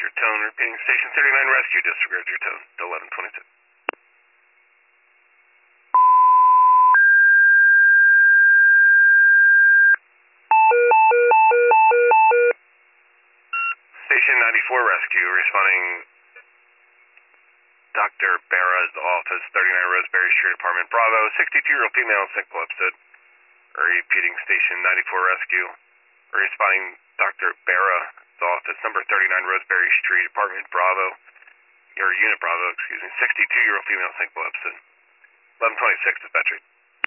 your tone. Repeating station 39 rescue, disregard your tone. 1126. Station 94 rescue, responding Dr. Barra's office, 39 Roseberry Street, apartment Bravo, 62-year-old female, simple episode. Repeating station 94 rescue, responding Dr. Barra's office, number 39 Roseberry Street, apartment Bravo, or unit Bravo, 62-year-old female, simple episode. 1126 dispatcher.